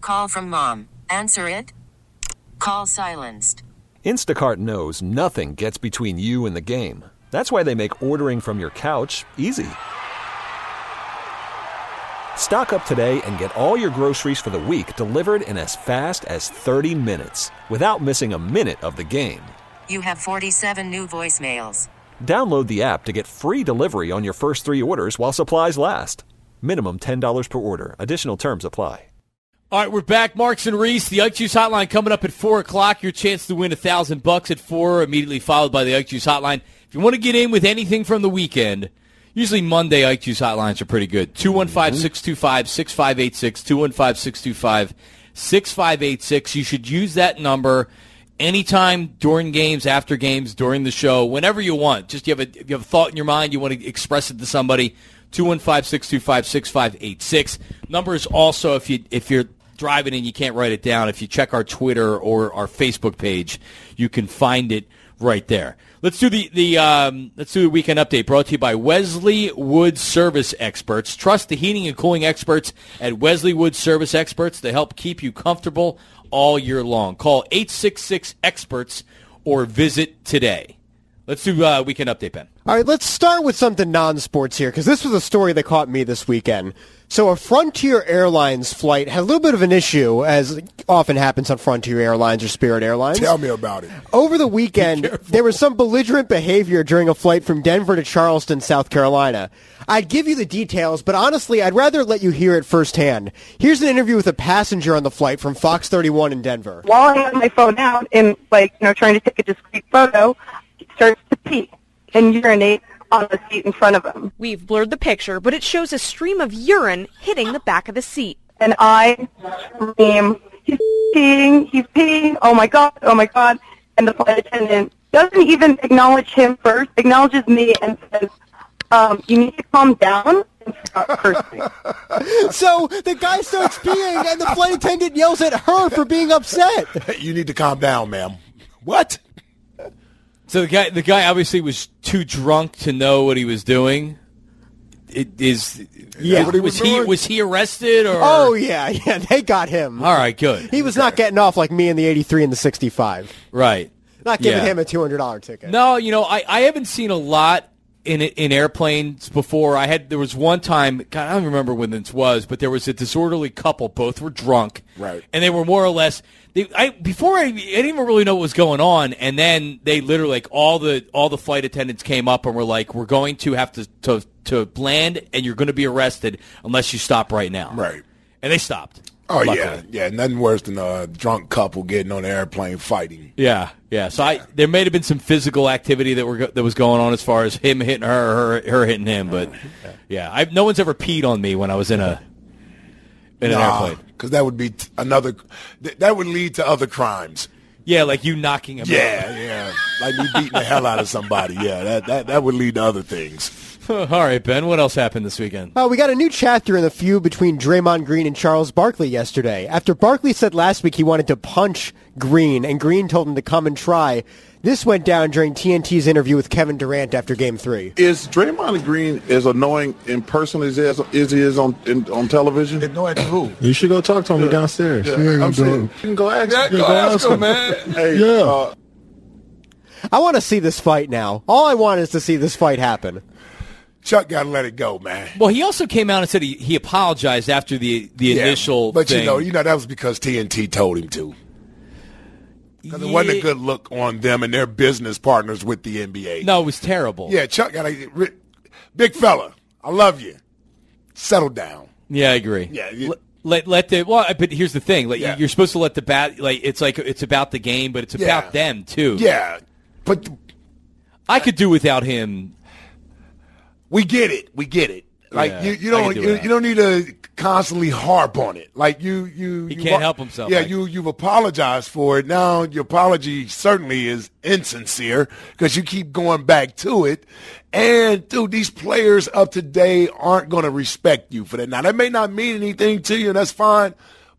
Call from mom. Answer it. Call silenced. Instacart knows nothing gets between you and the game. That's why they make ordering from your couch easy. Stock up today and get all your groceries for the week delivered in as fast as 30 minutes without missing a minute of the game. You have 47 new voicemails. Download the app to get free delivery on your first 3 orders while supplies last. Minimum $10 per order. Additional terms apply. All right, we're back. Marks and Reese, the Ike Juice Hotline coming up at 4 o'clock. Your chance to win $1,000 at 4, immediately followed by the Ike Juice Hotline. If you want to get in with anything from the weekend, usually Monday Ike Juice Hotlines are pretty good. 215-625-6586, 215-625-6586. You should use that number anytime during games, after games, during the show, whenever you want. Just you have a thought in your mind, you want to express it to somebody, 215-625-6586. Number is also, if you're driving and you can't write it down, if you check our Twitter or our Facebook page, you can find it right there. Let's do the weekend update brought to you by Wesley Wood Service Experts. Trust the heating and cooling experts at Wesley Wood Service Experts to help keep you comfortable all year long. Call 866-EXPERTS or visit today. Let's do weekend update, Ben. All right, let's start with something non-sports here, because this was a story that caught me this weekend. So a Frontier Airlines flight had a little bit of an issue, as often happens on Frontier Airlines or Spirit Airlines. Tell me about it. Over the weekend, there was some belligerent behavior during a flight from Denver to Charleston, South Carolina. I'd give you the details, but honestly, I'd rather let you hear it firsthand. Here's an interview with a passenger on the flight from Fox 31 in Denver. While I have my phone out and, trying to take a discreet photo, he starts to pee and urinate on the seat in front of him. We've blurred the picture, but it shows a stream of urine hitting the back of the seat. And I scream, he's peeing, oh my God. And the flight attendant doesn't even acknowledge him first, acknowledges me and says, you need to calm down and stop cursing. So the guy starts peeing and the flight attendant yells at her for being upset. You need to calm down, ma'am. What? So the guy obviously was too drunk to know what he was doing. Was he arrested or? Oh yeah, they got him. All right, good. He was not getting off like me in the 83 and the 65. Right. Not giving him a $200 ticket. No, I haven't seen a lot in airplanes before. There was one time, God, I don't remember when this was, but there was a disorderly couple. Both were drunk. Right. And they were more or less. I didn't even really know what was going on, and then they literally all the flight attendants came up and were like, "We're going to have to land, and you're going to be arrested unless you stop right now." Right. And they stopped. Oh luckily. yeah, nothing worse than a drunk couple getting on the airplane fighting. Yeah. So there may have been some physical activity that was going on as far as him hitting her hitting him, but no one's ever peed on me when I was in an airplane. Because that would be that would lead to other crimes. Yeah, like you knocking him out. Yeah. Like you beating the hell out of somebody. Yeah, that would lead to other things. All right, Ben, what else happened this weekend? We got a new chapter in the feud between Draymond Green and Charles Barkley yesterday. After Barkley said last week he wanted to punch Green, and Green told him to come and try, this went down during TNT's interview with Kevin Durant after Game 3. Is Draymond Green as annoying in person as he is on television? Annoying to who? You should go talk to him downstairs. Yeah, I'm saying, you can go ask him. Go ask him, man. Hey, I want to see this fight now. All I want is to see this fight happen. Chuck got to let it go, man. Well, he also came out and said he apologized after the initial but thing. But that was because TNT told him to. Because it wasn't a good look on them and their business partners with the NBA. No, it was terrible. Yeah, Chuck got big fella. I love you. Settle down. Yeah, I agree. Yeah. But here's the thing. You're supposed to let the it's about the game, but it's about them too. Yeah. But I could do without him. We get it. Like you don't need to constantly harp on it. Like he can't help himself. Yeah, you've apologized for it. Now your apology certainly is insincere because you keep going back to it. And dude, these players of today aren't going to respect you for that. Now that may not mean anything to you, and that's fine.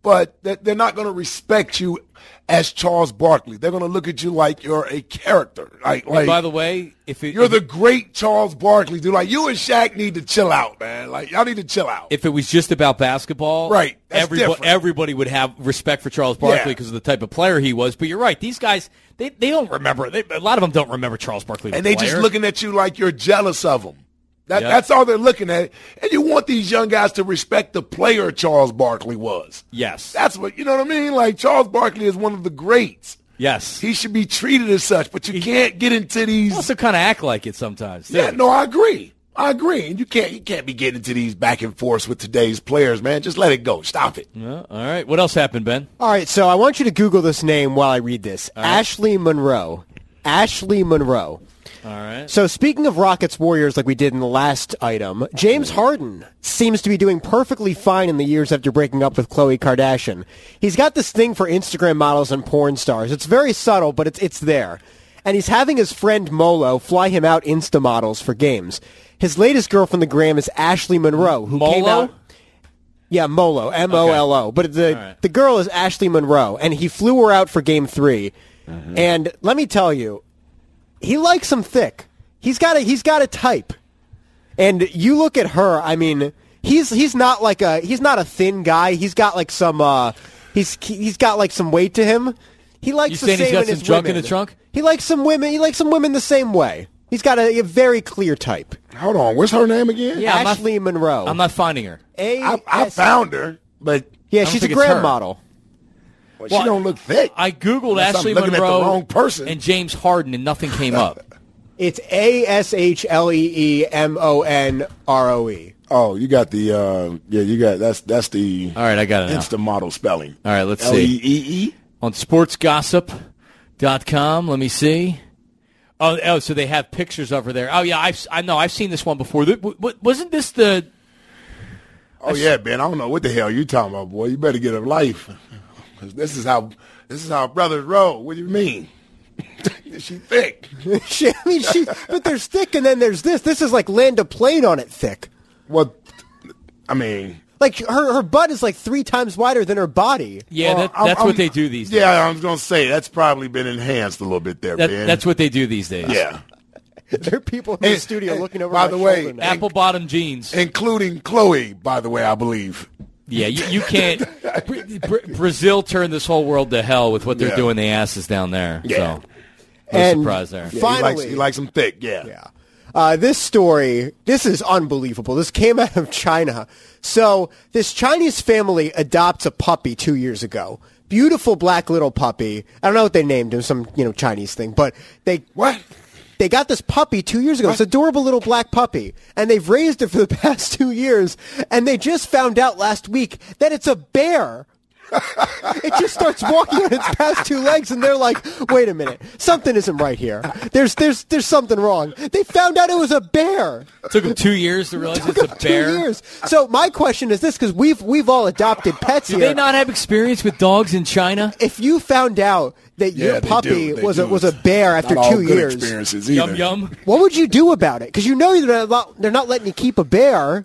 but they're not going to respect you as Charles Barkley. They're going to look at you like you're a character. Like by the way, you're the great Charles Barkley, dude. Like, you and Shaq need to chill out, man. Like, y'all need to chill out. If it was just about basketball, right, that's everybody would have respect for Charles Barkley because of the type of player he was. But you're right; these guys, they don't remember. A lot of them don't remember Charles Barkley, and they just looking at you like you're jealous of them. That's all they're looking at. And you want these young guys to respect the player Charles Barkley was. Yes. That's what, you know what I mean? Like, Charles Barkley is one of the greats. Yes. He should be treated as such, but you can't get into these. Also kind of act like it sometimes, too. Yeah, no, I agree. And you can't be getting into these back and forths with today's players, man. Just let it go. Stop it. All right. What else happened, Ben? All right, so I want you to Google this name while I read this. All right. Ashley Monroe. Ashley Monroe. All right. So speaking of Rockets Warriors like we did in the last item, James Harden seems to be doing perfectly fine in the years after breaking up with Khloe Kardashian. He's got this thing for Instagram models and porn stars. It's very subtle, but it's there. And he's having his friend Molo fly him out Insta models for games. His latest girl from the gram is Ashley Monroe, who came out... Yeah, Molo, M-O-L-O. Okay. But the girl is Ashley Monroe, and he flew her out for Game 3. Mm-hmm. And let me tell you, he likes him thick. He's got a type. And you look at her, I mean, he's not a thin guy. He's got like some he's got like some weight to him. He likes the same he's got in some his junk women. in the trunk? He likes some women. He likes some women the same way. He's got a very clear type. Hold on, what's her name again? Yeah, Ashley Monroe. I'm not finding her. I found her, but yeah, she's a gram model. Well, she don't look thick. I Googled Unless Ashley I'm looking Monroe at the wrong person. and James Harden, and nothing came up. It's ASHLEEMONROE. Oh, you got the you got that's the all right. I got it. Insta model spelling. All right, let's see. LEEE On sportsgossip.com. Let me see. Oh, so they have pictures of her there. Oh yeah, I've seen this one before. Wasn't this the? Oh yeah, Ben. I don't know what the hell you talking about, boy. You better get a life. This is how brothers roll. What do you mean? She thick. But there's thick, and then there's this. This is like land a plane on it thick. Well, I mean, like her butt is like 3 times wider than her body. Yeah, that's what they do these days. Yeah, I was gonna say that's probably been enhanced a little bit there, Ben. That's what they do these days. Yeah. There are people in the studio looking over. By the way, apple bottom jeans, including Khloe. By the way, I believe. Yeah, you can't. Brazil turned this whole world to hell with what they're doing the asses down there. Yeah. So, no surprise there. Yeah, finally, he likes them thick. Yeah. This story, this is unbelievable. This came out of China. So this Chinese family adopts a puppy 2 years ago. Beautiful black little puppy. I don't know what they named him, some Chinese thing, but they got this puppy 2 years ago. It's an adorable little black puppy. And they've raised it for the past 2 years. And they just found out last week that it's a bear. It just starts walking on its past 2 legs, and they're like, wait a minute. Something isn't right here. There's something wrong. They found out it was a bear. It took them 2 years to realize it's a bear. 2 years. So my question is this, because we've all adopted pets here. Do they not have experience with dogs in China? If you found out that your puppy was a bear after not 2 years, experiences either. Yum. What would you do about it? Because they're not letting you keep a bear.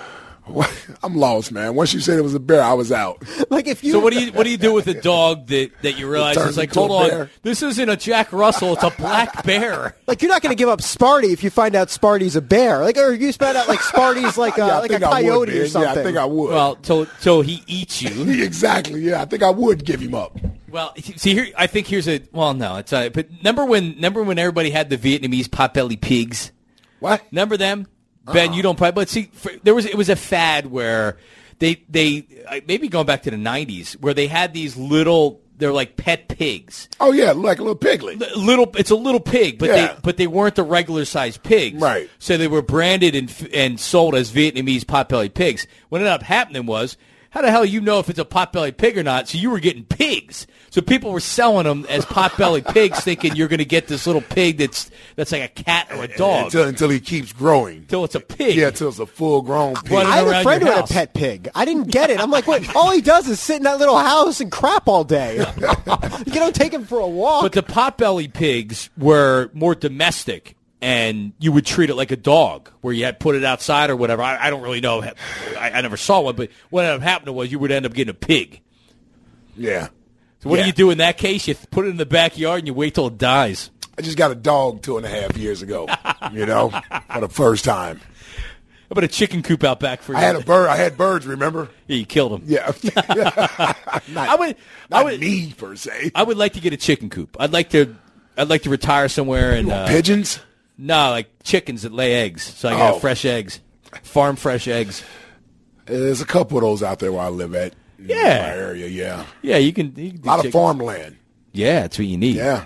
I'm lost, man. Once you said it was a bear, I was out. Like if you. So what do you do with a dog that you realize is like, hold on, this isn't a Jack Russell, it's a black bear. Like you're not going to give up Sparty if you find out Sparty's a bear, like or you found out like Sparty's like a coyote or something. Yeah, I think I would. Well, till he eats you. Exactly. Yeah, I think I would give him up. Well, see here, I think here's but remember when everybody had the Vietnamese potbelly pigs? What? Remember them? Ben, you don't probably, but see, it was a fad where they maybe going back to the 90s where they had these they're like pet pigs. Oh yeah, like a little piglet. It's a little pig, but they weren't the regular sized pigs. Right. So they were branded and sold as Vietnamese potbelly pigs. What ended up happening was, how the hell you know if it's a potbelly pig or not? So you were getting pigs. So people were selling them as potbelly pigs, thinking you're going to get this little pig that's like a cat or a dog. Until he keeps growing. Until it's a pig. Yeah, until it's a full-grown pig. I had a friend who had a pet pig. I didn't get it. I'm like, what? All he does is sit in that little house and crap all day. You don't take him for a walk. But the potbelly pigs were more domestic. And you would treat it like a dog, where you had put it outside or whatever. I don't really know. I never saw one, but what ended up happening was you would end up getting a pig. Yeah. So what do you do in that case? You put it in the backyard and you wait till it dies. I just got a dog 2.5 years ago, for the first time. How about a chicken coop out back for you? I had a bird. I had birds, remember? Yeah, you killed them. Yeah. Not me, per se. I would like to get a chicken coop. I'd like to retire somewhere and pigeons? No, like chickens that lay eggs. So I can have fresh eggs. Farm fresh eggs. There's a couple of those out there where I live at. Yeah. In my area, yeah. Yeah, you can do a lot chickens. of farmland. Yeah, that's what you need. Yeah.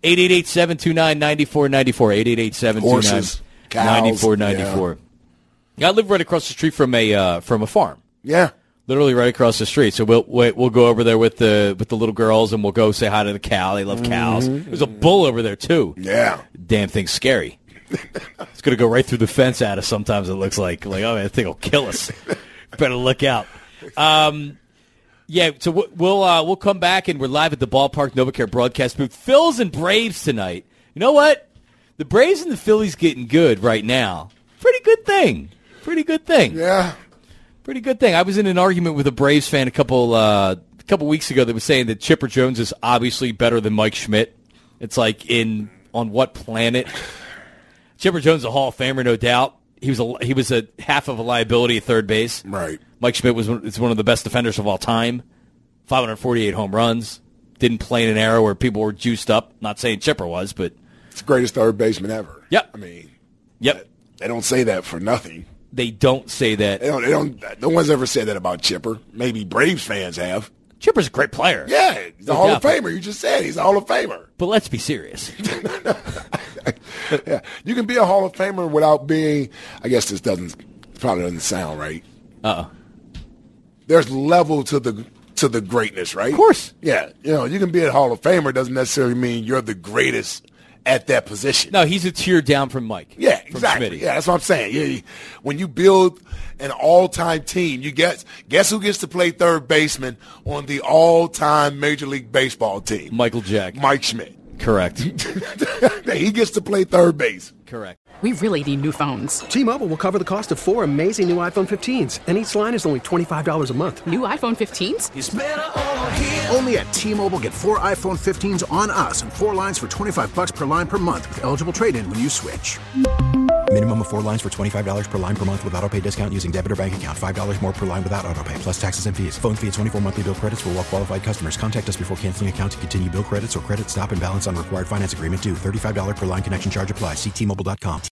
888-729-9494. 888-729-9494. Yeah. I live right across the street from a farm. Yeah. Literally right across the street. So we'll go over there with the little girls and we'll go say hi to the cow. They love cows. There's a bull over there too. Yeah. Damn thing's scary. It's gonna go right through the fence at us. Sometimes it looks like oh man, that thing will kill us. Better look out. Yeah, so we'll come back and we're live at the Ballpark NovaCare broadcast booth. Phils and Braves tonight. You know what? The Braves and the Phillies getting good right now. Pretty good thing. Yeah. Pretty good thing. I was in an argument with a Braves fan a couple weeks ago that was saying that Chipper Jones is obviously better than Mike Schmidt. It's like on what planet? Chipper Jones is a Hall of Famer, no doubt. He was a half of a liability at third base. Right. Mike Schmidt is one of the best defenders of all time. 548 home runs. Didn't play in an era where people were juiced up. Not saying Chipper was, but it's the greatest third baseman ever. Yep. I mean, yep. They don't say that for nothing. They don't say that. They don't. No one's ever said that about Chipper. Maybe Braves fans have. Chipper's a great player. Yeah, he's a Hall of Famer. You just said he's a Hall of Famer. But let's be serious. Yeah, you can be a Hall of Famer without being. I guess this probably doesn't sound right. There's level to the greatness, right? Of course. Yeah, you can be a Hall of Famer. Doesn't necessarily mean you're the greatest at that position. No, he's a tier down from Mike. Yeah, exactly. Schmitty. Yeah, that's what I'm saying. Yeah, when you build an all-time team, you guess who gets to play third baseman on the all-time Major League Baseball team? Michael Jack. Mike Schmidt. Correct. He gets to play third base. Correct. We really need new phones. T-Mobile will cover the cost of 4 amazing new iPhone 15s, and each line is only $25 a month. New iPhone 15s? It's better over here. Only at T-Mobile, get 4 iPhone 15s on us and 4 lines for $25 per line per month with eligible trade-in when you switch. Minimum of 4 lines for $25 per line per month with auto pay discount using debit or bank account. $5 more per line without auto pay, plus taxes and fees. Phone fee at 24 monthly bill credits for well-qualified customers. Contact us before canceling account to continue bill credits or credit stop and balance on required finance agreement due. $35 per line connection charge applies. See T-Mobile.com.